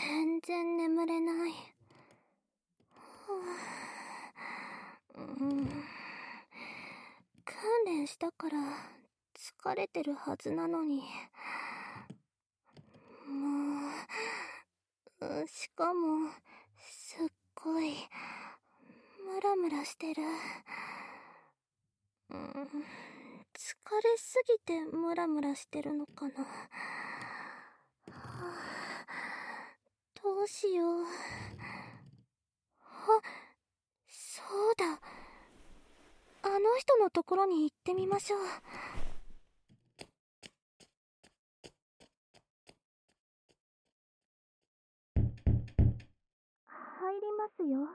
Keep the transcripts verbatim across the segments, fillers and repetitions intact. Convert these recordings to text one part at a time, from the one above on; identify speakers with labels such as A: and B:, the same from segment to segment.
A: 全然眠れない。うん、訓練したから疲れてるはずなのに。もう、しかもすっごいムラムラしてる。うん、疲れすぎてムラムラしてるのかな。はあ、どうしよう。あ、そうだ。あの人のところに行ってみましょう。入りますよ。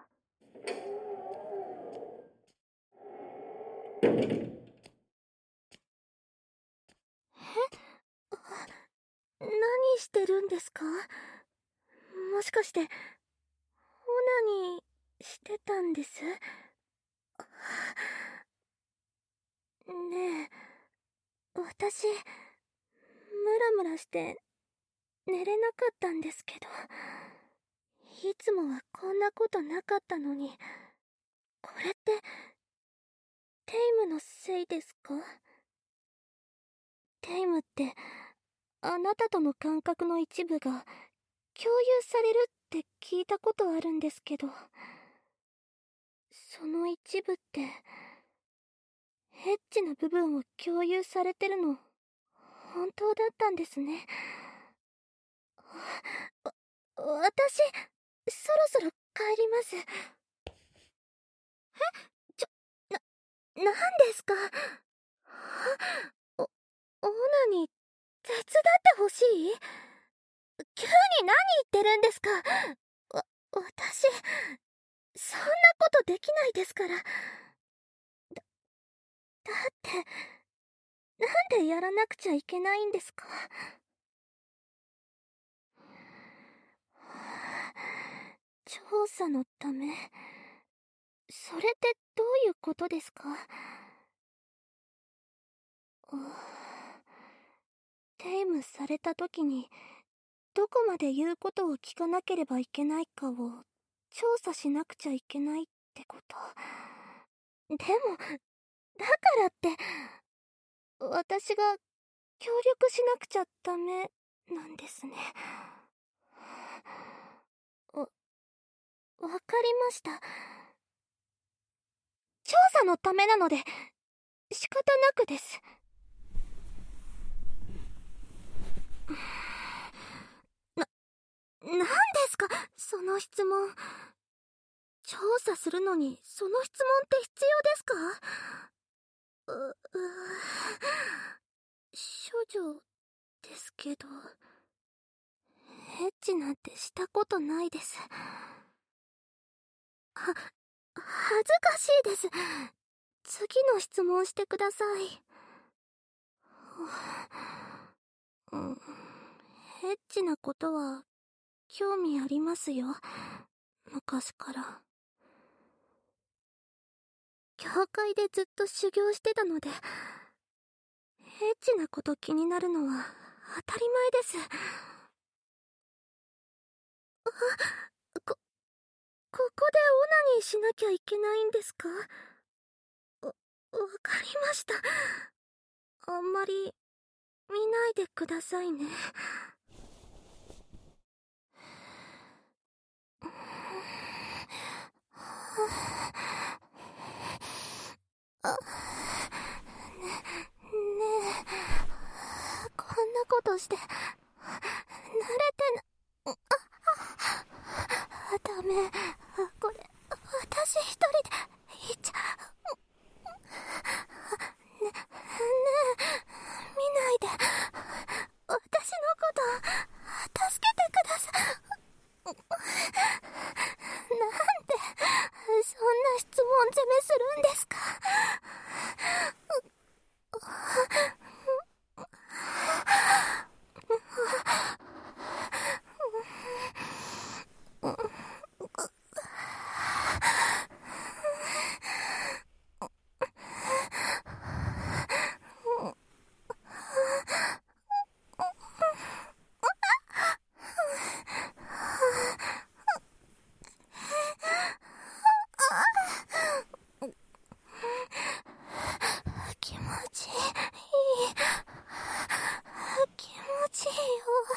A: え？何してるんですか？もしかしてオナニーしてたんです？ねえ、私ムラムラして寝れなかったんですけど、いつもはこんなことなかったのに、これってテイムのせいですか？テイムってあなたとの感覚の一部が共有されるって聞いたことあるんですけど、その一部ってエッチな部分を共有されてるの本当だったんですね。わ私そろそろ帰ります。え、ちょななんですか？おオーナに手伝ってほしい？急に何言ってるんですか？わ私そんなことできないですから。だだってなんでやらなくちゃいけないんですか？調査のため、それってどういうことですか？テイムされた時にどこまで言うことを聞かなければいけないかを調査しなくちゃいけないってこと。でもだからって私が協力しなくちゃダメなんですね。わ、わかりました。調査のためなので仕方なくです。な、なんですかその質問。調査するのにその質問って必要ですか？う、う処女ですけど、エッチなんてしたことないです。は、恥ずかしいです。次の質問してください。うん、エッチなことは興味ありますよ。昔から。教会でずっと修行してたので、エッチなこと気になるのは当たり前です。あ、こ、ここでオナニーしなきゃいけないんですか？わ、わかりました。あんまり見ないでくださいね。あ、ね、ねえ、こんなことして慣れてな、あ、あ、ダメ、これ私一人で行っちゃう。ね、ねえ、見ないで、私のこと助けてください。なんでそんな質問攻めするんですか？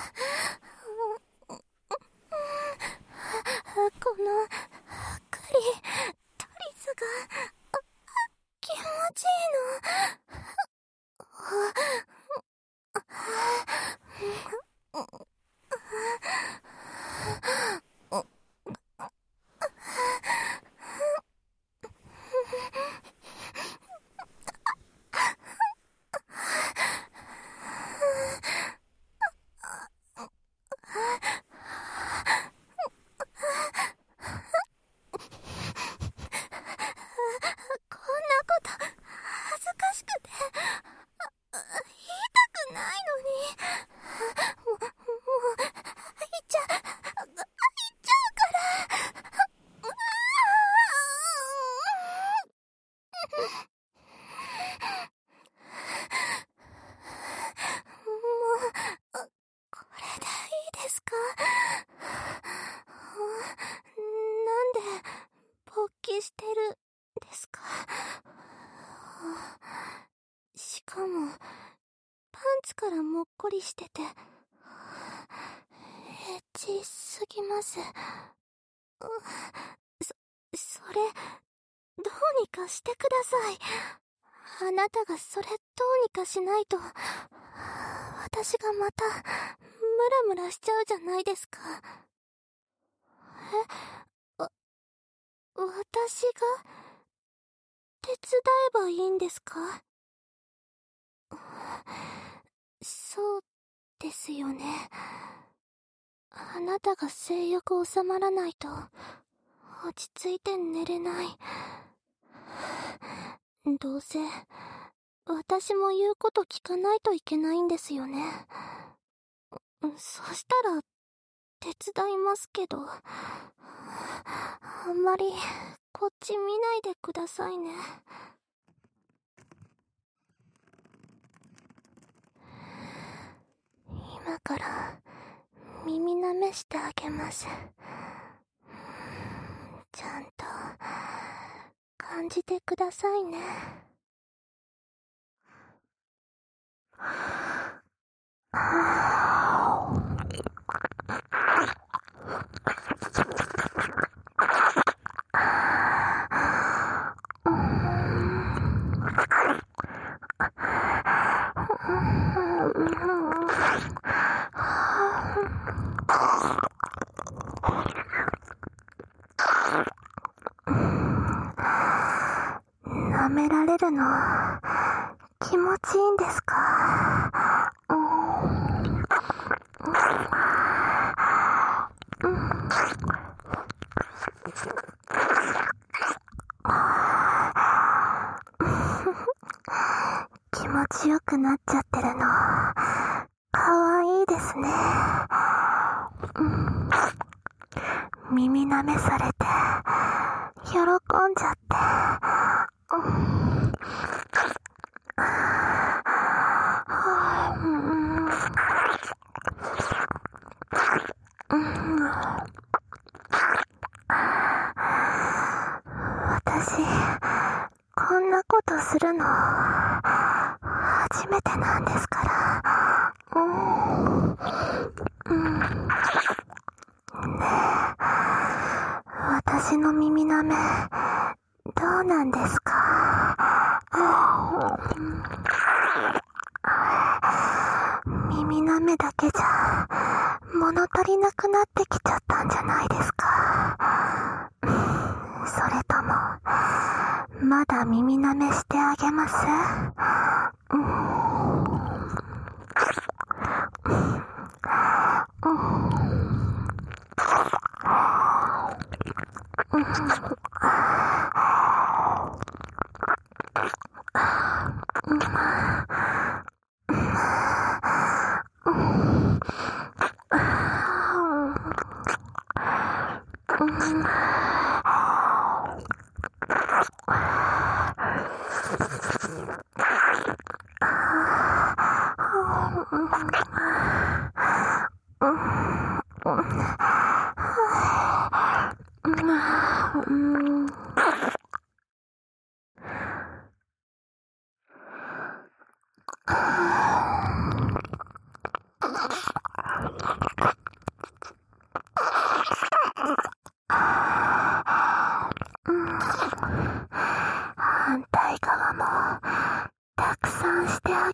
A: このクリトリスが気持ちいいの。してるですか。しかもパンツからもっこりしててエッチすぎます。そ、それどうにかしてください。あなたがそれどうにかしないと私がまたムラムラしちゃうじゃないですか。え、わ、私が手伝えばいいんですか？そうですよね。あなたが性欲収まらないと落ち着いて寝れない。どうせ私も言うこと聞かないといけないんですよね。そしたら手伝いますけど、あんまりこっち見ないでくださいね。今から耳舐めしてあげます。ちゃんと感じてくださいね。舐められるの気持ちいいんですか？うん、うん、気持ちよくなっちゃってるのかわいいですね。うん、耳舐めされて喜んじゃって、うん私、こんなことするの初めてなんですから。うん、うん、ねえ、私の耳舐めどうなんですか？耳舐めだけじゃ物足りなくなってきちゃったんじゃないですか？それともまだ耳舐めしてあげます？うん、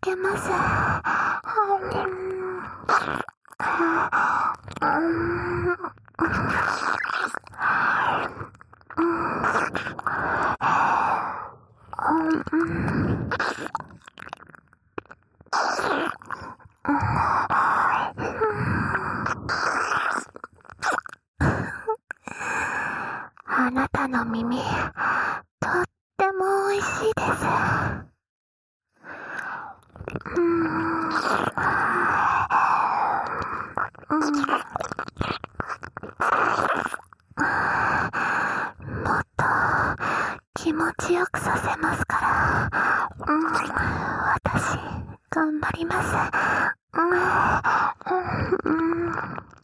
A: げます。あなたの耳、とっても美味しいです。うーん、うん、もっと気持ちよくさせますから、うん、私、頑張ります。うん、うん、うん、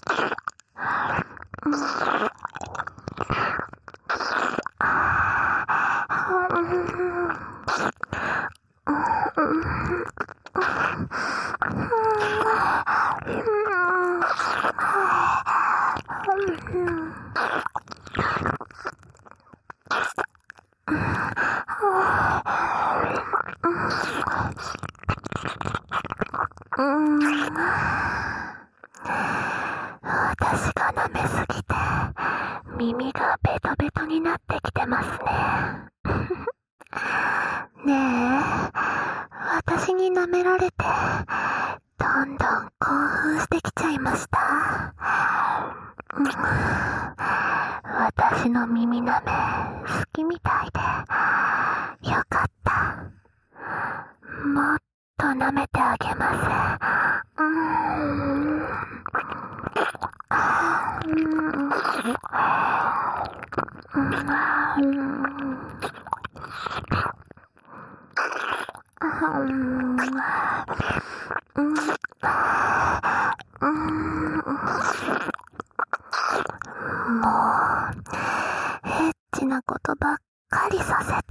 A: 私が舐めすぎて耳がベトベトになってきてますね。ねえ、私に舐められてどんどん興奮してきちゃいました。うん、私の耳舐め好きみたいでよかった。もっと舐めてあげます。うーん、もうエッチなことばっかりさせて、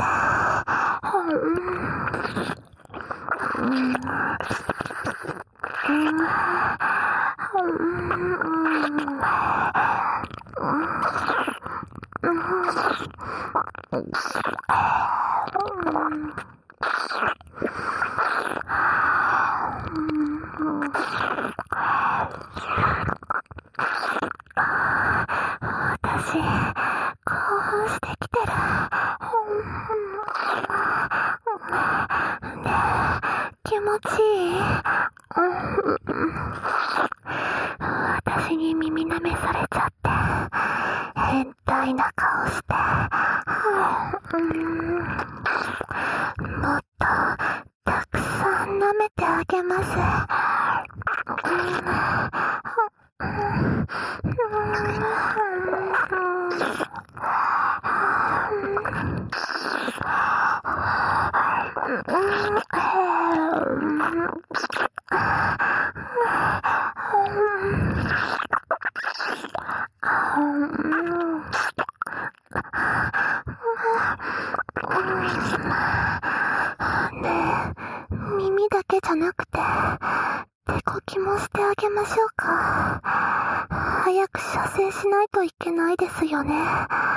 A: 私、興奮してきてる。ねえ、気持ちいい？私に耳舐めされちゃって、変態な顔して。もっと、たくさん舐めてあげます。ねえ、耳だけじゃなくて、手こきもしてあげましょうか。早く射精しないといけないですよね。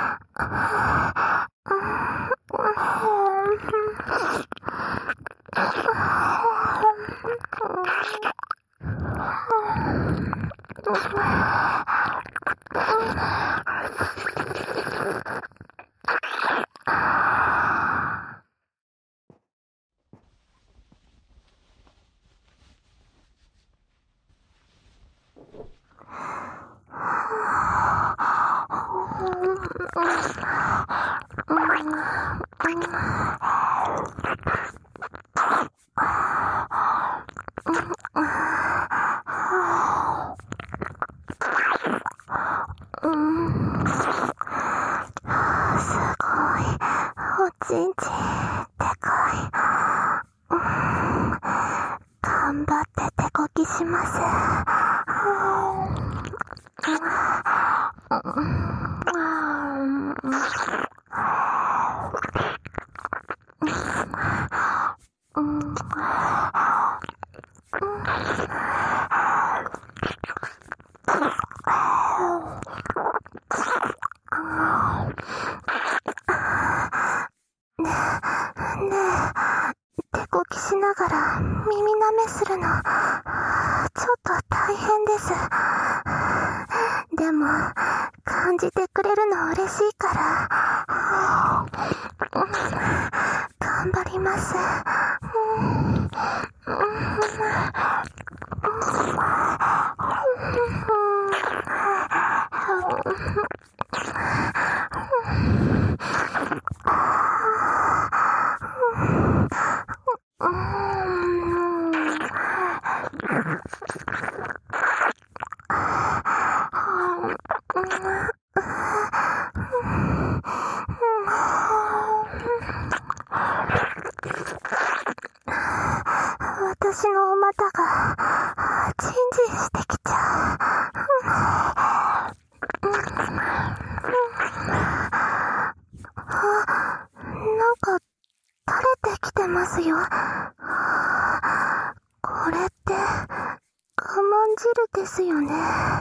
A: ちんちんでかい。頑張って手こきします。ねえ、手こきしながら耳舐めするの、ちょっと大変です。でも、感じてくれるの嬉しいから、頑張ります。私のお股がチンジンしてきちゃう。あ、なんか垂れてきてますよ。これって我慢汁ですよね。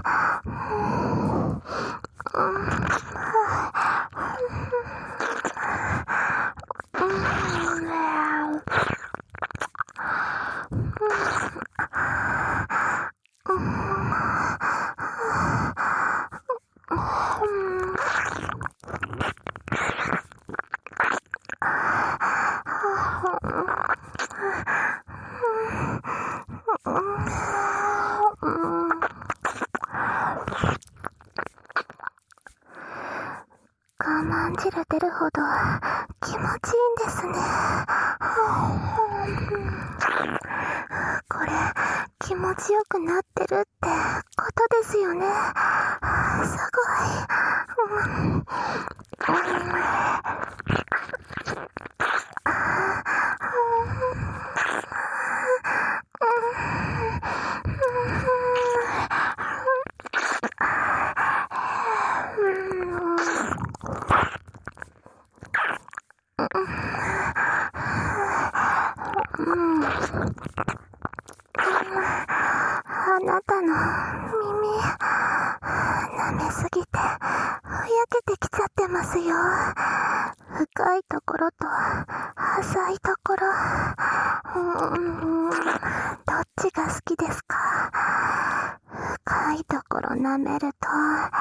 A: 我慢汁出るほど気持ちいいんですね。これ気持ちよくなってるってことですよね。すごい。あなたの耳舐めすぎてふやけてきちゃってますよ。深いところと浅いところ、うーん、どっちが好きですか？深いところ舐めると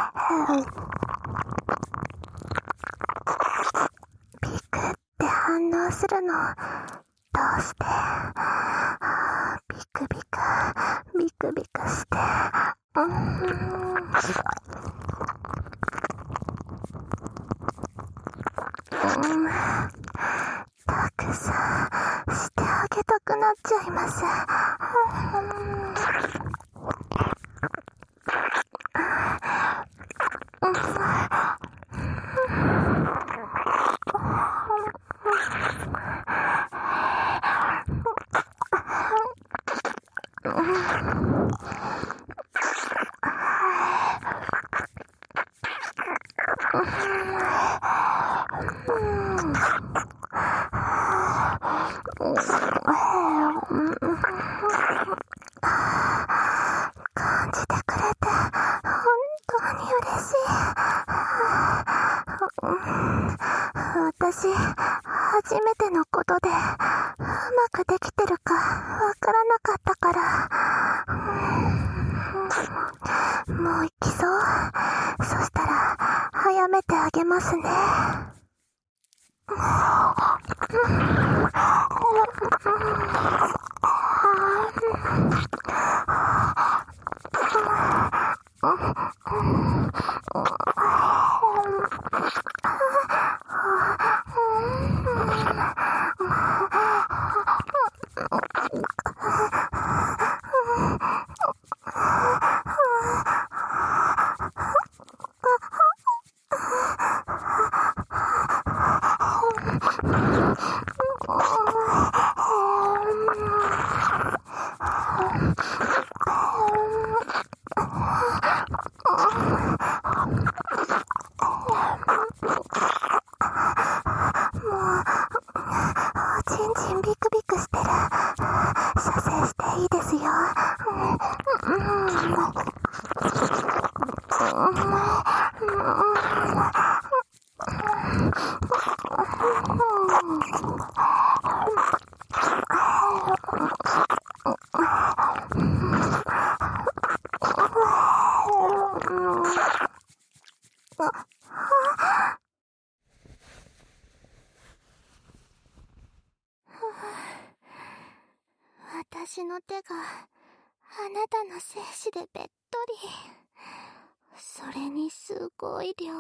A: ピクって反応するの、どうして？ビクビクビクビクして、うーん、うん、たくさんしてあげたくなっちゃいます。感じてくれて本当に嬉しい。私、初めてのことでうまくできてるかわからなかったから、もう行きそう。そしたら早めてあげますね。 手があなたの精子でべっとり。それにすごい量。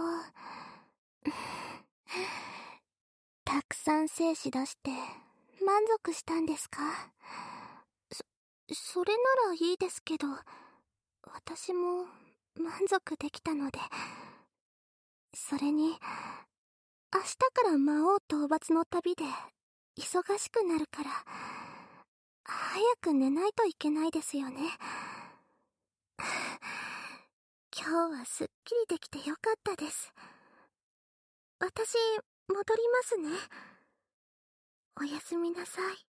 A: たくさん精子出して満足したんですか？そ、それならいいですけど、私も満足できたので。それに、明日から魔王討伐の旅で忙しくなるから、早く寝ないといけないですよね。今日はすっきりできてよかったです。私、戻りますね。おやすみなさい。